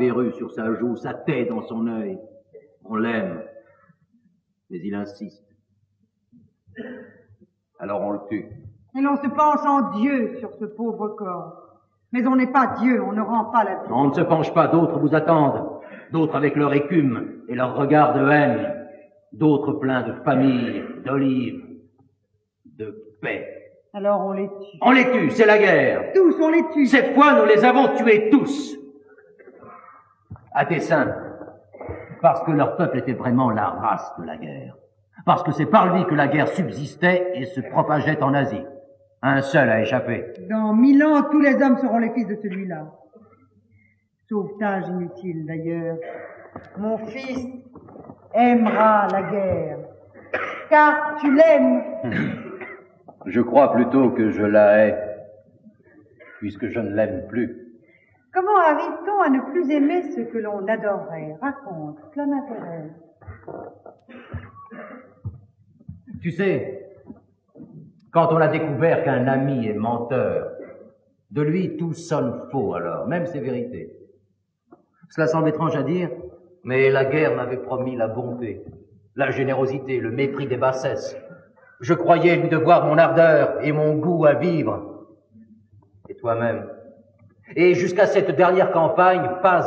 verrue sur sa joue, sa tête dans son œil. On l'aime, mais il insiste. Alors on le tue. Et l'on se penche en Dieu sur ce pauvre corps. Mais on n'est pas Dieu, on ne rend pas la vie. On ne se penche pas, d'autres vous attendent. D'autres avec leur écume et leur regard de haine. D'autres pleins de famille, d'olives, de paix. Alors on les tue. On les tue, c'est la guerre. Tous, on les tue. Cette fois, nous les avons tués tous. À dessein. Parce que leur peuple était vraiment la race de la guerre. Parce que c'est par lui que la guerre subsistait et se propageait en Asie. Un seul a échappé. Dans 1000 ans, tous les hommes seront les fils de celui-là. Sauvetage inutile, d'ailleurs. Mon fils aimera la guerre. Car tu l'aimes. Je crois plutôt que je la hais, puisque je ne l'aime plus. Comment arrive-t-on à ne plus aimer ce que l'on adorait? Raconte, cela m'intéresse. Tu sais, quand on a découvert qu'un ami est menteur, de lui tout sonne faux alors, même ses vérités. Cela semble étrange à dire, mais la guerre m'avait promis la bonté, la générosité, le mépris des bassesses. Je croyais lui devoir mon ardeur et mon goût à vivre. Et toi-même. Et jusqu'à cette dernière campagne, pas